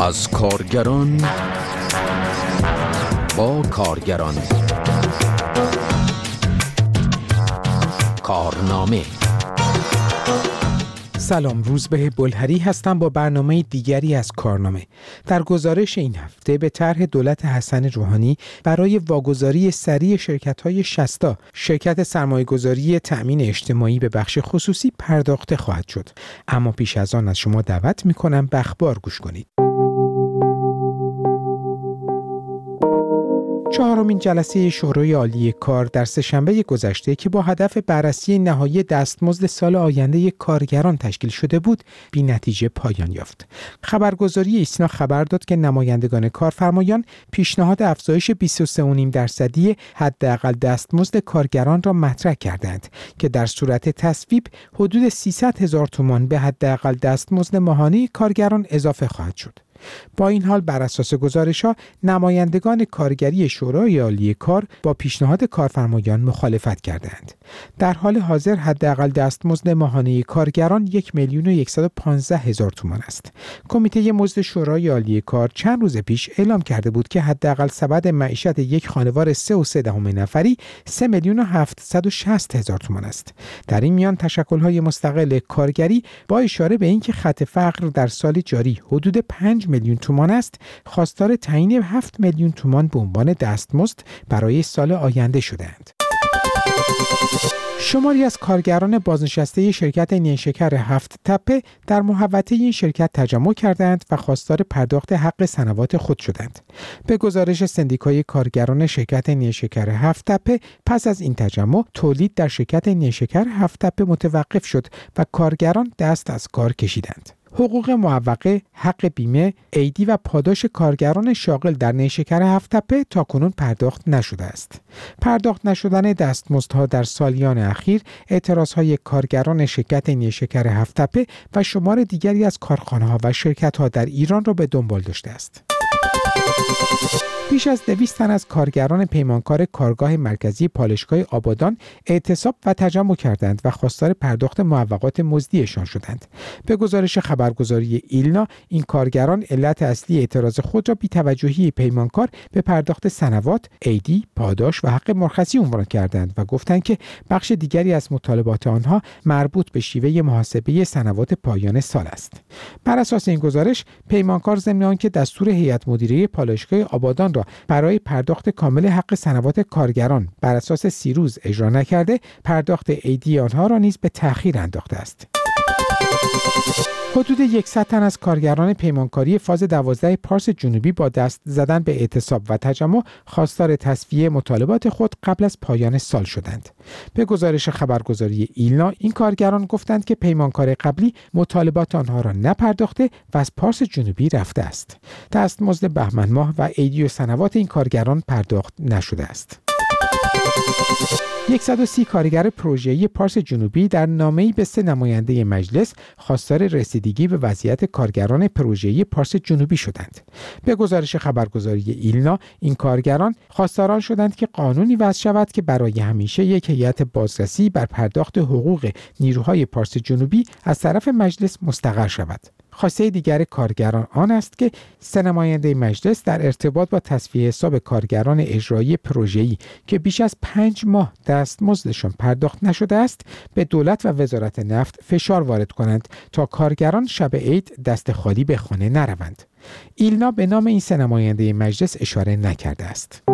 از کارگران با کارگران. کارنامه. سلام، روزبه بلهری هستم با برنامه دیگری از کارنامه. در گزارش این هفته به طرح دولت حسن روحانی برای واگذاری سریع شرکت‌های شستا، شرکت سرمایه‌گذاری تأمین اجتماعی به بخش خصوصی پرداخته خواهد شد. اما پیش از آن از شما دعوت می‌کنم به اخبار گوش کنید. چهارمین جلسه شورای عالی کار در سه‌شنبه گذشته که با هدف بررسی نهایی دستمزد سال آینده کارگران تشکیل شده بود، بی نتیجه پایان یافت. خبرگزاری ایسنا خبر داد که نمایندگان کارفرمایان پیشنهاد افزایش 23.5% حداقل دستمزد کارگران را مطرح کردند که در صورت تصویب حدود 300,000 تومان به حداقل دستمزد ماهانه کارگران اضافه خواهد شد. با این حال بر اساس گزارش‌ها نمایندگان کارگری شورای عالی کار با پیشنهاد کارفرمایان مخالفت کردند. در حال حاضر حداقل دستمزد ماهانه کارگران 1,115,000 تومان است. کمیته مزد شورای عالی کار چند روز پیش اعلام کرده بود که حداقل سبد معیشت یک خانوار 3.3 نفری 3,760,000 تومان است. در این میان تشکل‌های مستقل کارگری با اشاره به اینکه خط فقر در سال جاری حدود 5 میلیون تومان است، خواستار تعیین 7 میلیون تومان به عنوان دستمزد برای سال آینده شدند. شماری از کارگران بازنشسته شرکت نیشکر هفت تپه در محوطه این شرکت تجمع کردند و خواستار پرداخت حق سنوات خود شدند. به گزارش سندیکای کارگران شرکت نیشکر هفت تپه، پس از این تجمع تولید در شرکت نیشکر هفت تپه متوقف شد و کارگران دست از کار کشیدند. حقوق معوقه، حق بیمه، عیدی و پاداش کارگران شاغل در نیشکر هفت تپه تاکنون پرداخت نشده است. پرداخت نشدن دستمزدها در سالیان اخیر اعتراضهای کارگران شرکت نیشکر هفت تپه و شمار دیگری از کارخانه‌ها و شرکت‌ها در ایران را به دنبال داشته است. بیش از 200 تن از کارگران پیمانکار کارگاه مرکزی پالایشگاه آبادان اعتصاب و تجمع کردند و خواستار پرداخت معوقات مزدیشان شدند. به گزارش خبرگزاری ایلنا، این کارگران علت اصلی اعتراض خود را بی‌توجهی پیمانکار به پرداخت سنوات، عیدی، پاداش و حق مرخصی عنوان کردند و گفتند که بخش دیگری از مطالبات آنها مربوط به شیوه محاسبه سنوات پایان سال است. بر اساس این گزارش، پیمانکار ضمن آنکه دستور هیئت مدیره پالایشگاه آبادان را برای پرداخت کامل حق سنوات کارگران بر اساس 30 روز اجرا نکرده، پرداخت عیدی آنها را نیز به تأخیر انداخته است. حدود 100 تن از کارگران پیمانکاری فاز 12 پارس جنوبی با دست زدن به اعتصاب و تجمع خواستار تصفیه مطالبات خود قبل از پایان سال شدند. به گزارش خبرگزاری ایلنا، این کارگران گفتند که پیمانکار قبلی مطالبات آنها را نپرداخته و از پارس جنوبی رفته است. دستمزد بهمن ماه و عیدی و سنوات این کارگران پرداخت نشده است. 130 کارگر پروژه‌ای پارس جنوبی در نامه‌ای به 3 نماینده مجلس خواستار رسیدگی به وضعیت کارگران پروژه‌ای پارس جنوبی شدند. به گزارش خبرگزاری ایلنا، این کارگران خواستاران شدند که قانونی وضع شود که برای همیشه یک هیئت بازرسی بر پرداخت حقوق نیروهای پارس جنوبی از طرف مجلس مستقر شود. خواسته دیگر کارگران آن است که 3 نماینده مجلس در ارتباط با تصفیه حساب کارگران اجرایی پروژه‌ای که بیش از 5 ماه دستمزدشان پرداخت نشده است، به دولت و وزارت نفت فشار وارد کنند تا کارگران شب عید دست خالی به خانه نروند. ایلنا به نام این 3 نماینده مجلس اشاره نکرده است.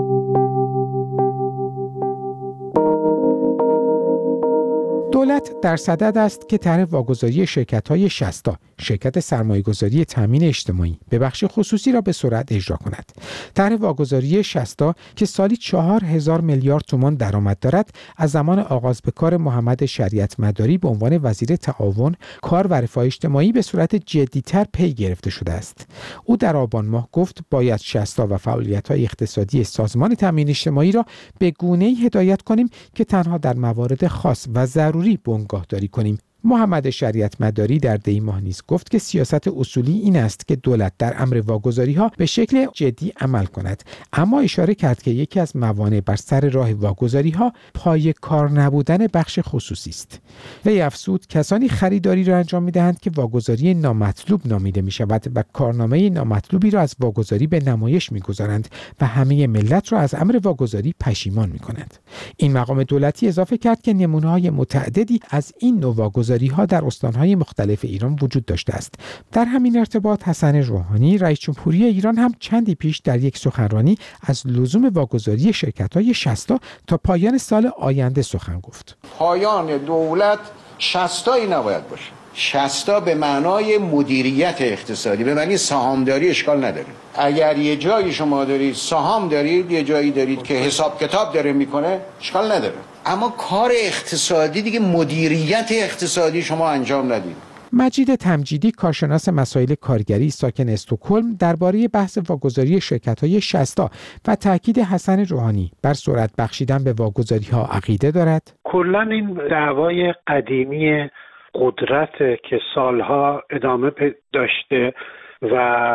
دولت در صدد است که طرح واگذاری شرکت‌های شستا، شرکت سرمایه‌گذاری تأمین اجتماعی به بخش خصوصی را به سرعت اجرا کند. طرح واگذاری شستا که سالی 4,000 میلیارد تومان درآمد دارد، از زمان آغاز به کار محمد شریعت مداری به عنوان وزیر تعاون، کار و رفاه اجتماعی به صورت جدی‌تر پی گرفته شده است. او در آبان ماه گفت باید شستا و فعالیت‌های اقتصادی سازمان تأمین اجتماعی را به گونه‌ای هدایت کنیم که تنها در موارد خاص و ضروری بنگاهداری کنیم محمد شریعت مداری در دی ماه نیز گفت که سیاست اصولی این است که دولت در امر واگذاری‌ها به شکل جدی عمل کند، اما اشاره کرد که یکی از موانع بر سر راه واگذاری‌ها پای کار نبودن بخش خصوصی است. وی افزود کسانی خریداری را انجام می‌دهند که واگذاری نامطلوب نامیده می‌شود و کارنامه نامطلوبی را از واگذاری به نمایش می‌گذارند و همه ملت را از امر واگذاری پشیمان می‌کنند. این مقام دولتی اضافه کرد که نمونه‌های متعددی از این نوع واگذاری‌ها در استان‌های مختلف ایران وجود داشته است. در همین ارتباط حسن روحانی رئیس جمهوری ایران هم چندی پیش در یک سخنرانی از لزوم واگذاری شرکت‌های شستا تا پایان سال آینده سخن گفت. پایان دولت شستایی نباید باشه. شستا به معنای مدیریت اقتصادی، به معنی سهامداری اشکال نداره. اگر یه جایی شما دارید سهام دارید، یه جایی دارید که حساب کتاب داره میکنه، اشکال نداره. اما کار اقتصادی دیگه مدیریت اقتصادی شما انجام ندید. مجید تمجیدی کارشناس مسائل کارگری ساکن استکهلم درباره بحث واگذاری شرکت‌های شستا و تاکید حسن روحانی بر سرعت بخشیدن به واگذاری‌ها عقیده دارد. کلاً این دعوای قدیمی قدرت که سالها ادامه داشته و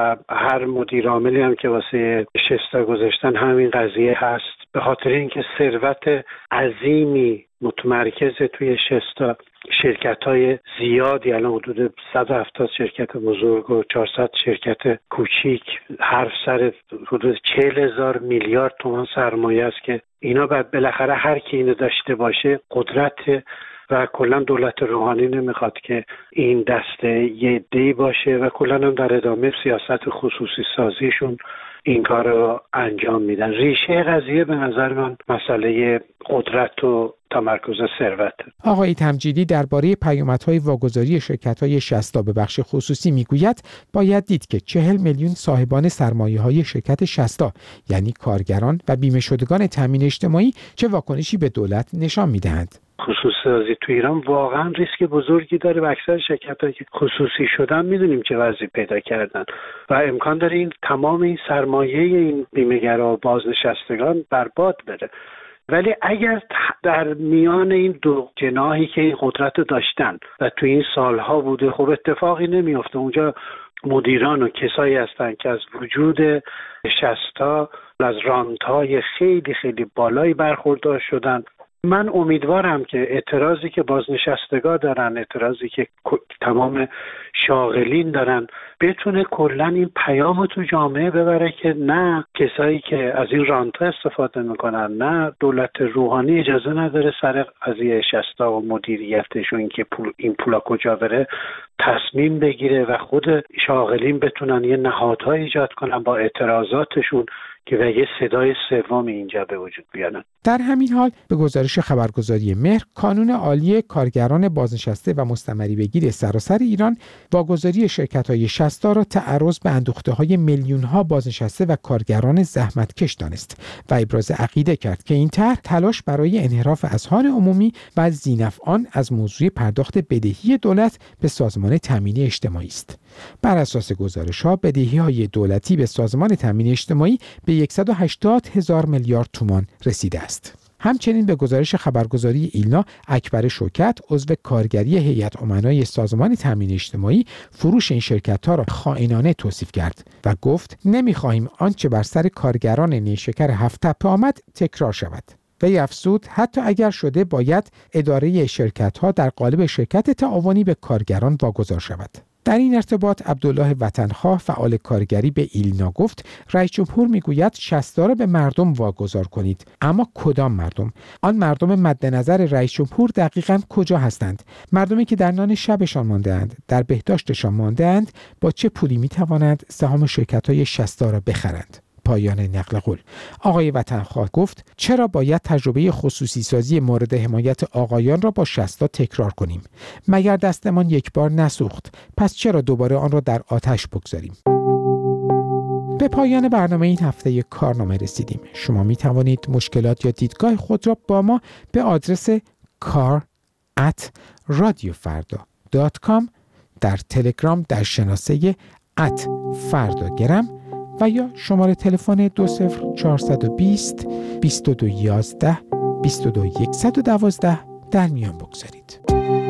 هر مدیر عاملی هم که واسه شستا گذاشتن همین قضیه هست، به خاطر اینکه ثروت عظیمی متمرکز توی شستا، شرکت‌های زیادی الان حدود 170 شرکت بزرگ و 400 شرکت کوچیک، حرف سر حدود 40,000 میلیارد تومان سرمایه است که اینا بعد بالاخره هر کی اینو داشته باشه قدرت و کلا دولت روحانی نمیخواد که این دسته یه عده‌ای باشه و کلا هم در ادامه سیاست خصوصی سازیشون این کار رو انجام میدن. ریشه قضیه به نظر من مسئله قدرت و تمرکز ثروت. آقای تمجیدی درباره پیامدهای واگذاری شرکت‌های شستا به بخش خصوصی میگوید باید دید که 40 میلیون صاحبان سرمایه‌های شرکت شستا یعنی کارگران و بیمه شدگان تامین اجتماعی چه واکنشی به دولت نشان میدهند. خصوصی سازی تو ایران واقعا ریسک بزرگی داره و اکثر شرکت‌هایی که خصوصی شدن میدونیم چه وضعی پیدا کردن و امکان داره این تمام این سرمایه این بیمه‌گرا و بازنشستگان برباد بره. ولی اگر در میان این دو جناحی که این قدرت رو داشتن و تو این سالها بوده، خب اتفاقی نمیفته. اونجا مدیران و کسایی هستن که از وجود شستا از رانت‌های خیلی خیلی بالایی برخوردار شدن. من امیدوارم که اعتراضی که بازنشستگان دارن، اعتراضی که تمام شاغلین دارن، بتونه کلا این پیامو تو جامعه ببره که نه کسایی که از این رانت‌ها استفاده میکنن، نه دولت روحانی اجازه نداره سر قضیه شستا و مدیریتشون که این پولا کجا بره تصمیم بگیره و خود شاغلین بتونن یه نهادهای ایجاد کنن با اعتراضاتشون که و یه صدای سوم اینجا به وجود بیارن. در همین حال به گزارش خبرگزاری مهر، کانون عالی کارگران بازنشسته و مستمری بگیر سراسر ایران واگذاری شرکت‌های شستا را تعرض به اندوخته‌های میلیون‌ها بازنشسته و کارگران زحمتکش دانست و ابراز عقیده کرد که این طرح تلاش برای انحراف اذهان عمومی و ذینفعان از موضوع پرداخت بدهی دولت به سازمان تامین اجتماعی است. بر اساس گزارش‌ها بدهی‌های دولتی به سازمان تامین اجتماعی به 180,000 میلیارد تومان رسیده است. همچنین به گزارش خبرگزاری ایلنا، اکبر شوکت عضو کارگری هیئت امنای سازمان تامین اجتماعی فروش این شرکت‌ها را خائنانه توصیف کرد و گفت نمی‌خواهیم آنچه بر سر کارگران نیشکر هفت تپه آمد تکرار شود. وی افزود حتی اگر شده باید اداره شرکت‌ها در قالب شرکت تعاونی به کارگران واگذار شود. در این ارتباط عبدالله وطنخواه فعال کارگری به ایلنا گفت رئیس جمهور میگوید شستا را به مردم واگذار کنید، اما کدام مردم؟ آن مردم مد نظر رئیس جمهور دقیقاً کجا هستند؟ مردمی که در نان شبشان مانده‌اند، در بهداشتشان مانده‌اند، با چه پولی میتوانند سهام شرکت‌های شستا را بخرند؟ پایان نقل قول. آقای وطنخواه گفت چرا باید تجربه خصوصی سازی مورد حمایت آقایان را با شستا تکرار کنیم؟ مگر دستمان یک بار نسوخت؟ پس چرا دوباره آن را در آتش بگذاریم؟ به پایان برنامه این هفته کارنامه رسیدیم. شما می توانید مشکلات یا دیدگاه خود را با ما به آدرس kar@radiofarda.com در تلگرام در شناسه @فرداگرم و یا شماره تلفن 20420 2211 22112 در میان بگذارید.